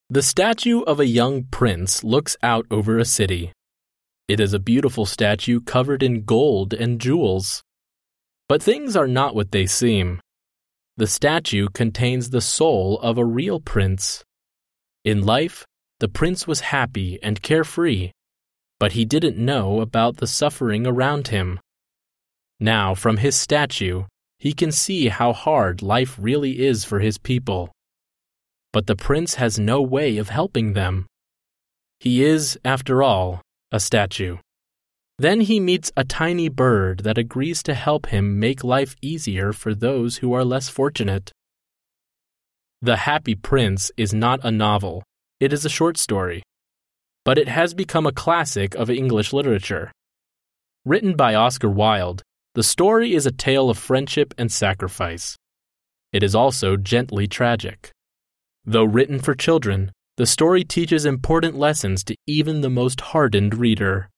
The statue of a young prince looks out over a city. It is a beautiful statue covered in gold and jewels. But things are not what they seem. The statue contains the soul of a real prince. In life, the prince was happy and carefree, but he didn't know about the suffering around him. Now, from his statue, he can see how hard life really is for his people. But the prince has no way of helping them. He is, after all, a statue. Then he meets a tiny bird that agrees to help him make life easier for those who are less fortunate. The Happy Prince is not a novel, it is a short story. But it has become a classic of English literature. Written by Oscar Wilde, the story is a tale of friendship and sacrifice. It is also gently tragic. Though written for children, the story teaches important lessons to even the most hardened reader.